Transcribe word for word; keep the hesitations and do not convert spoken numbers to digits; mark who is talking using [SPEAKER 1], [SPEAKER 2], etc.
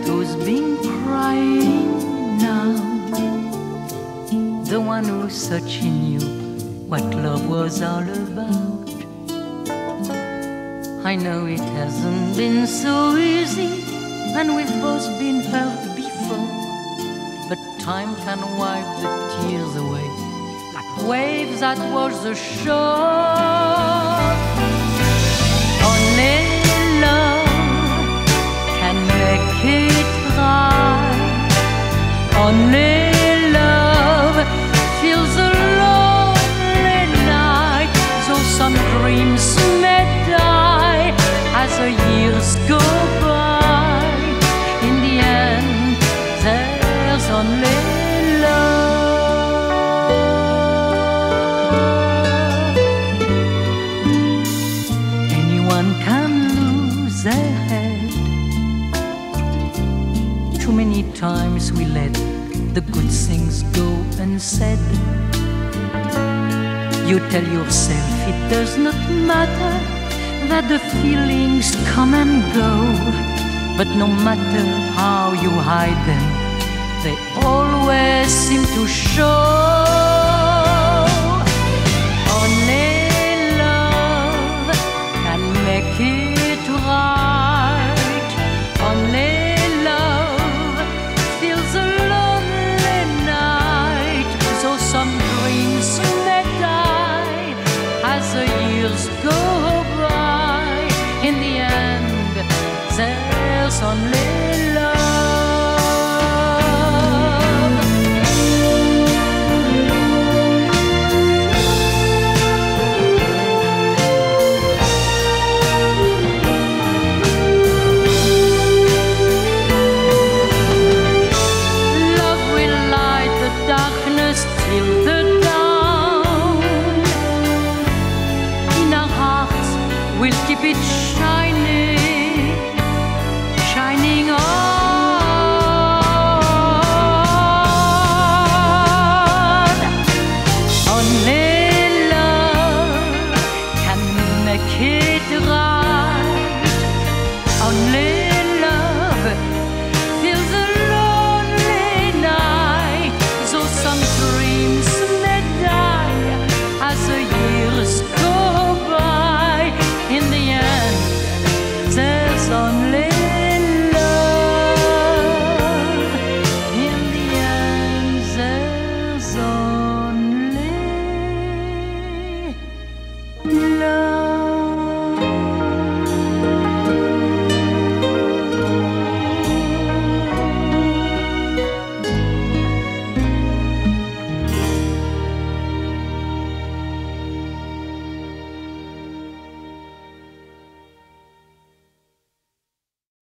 [SPEAKER 1] who's been crying now, the one who searching knew what love was all about. I know it hasn't been so easy, and we've both been hurt before, but time can wipe the tears away like waves that wash the shore. Only love can make it right. Only love fills the lonely night. Though some dreams may die as the years go by, in the end there's only love. Anyone can lose their head. Too many times we let the good things go unsaid. You tell yourself it does not matter, that the feelings come and go, but no matter how you hide them, they always seem to show.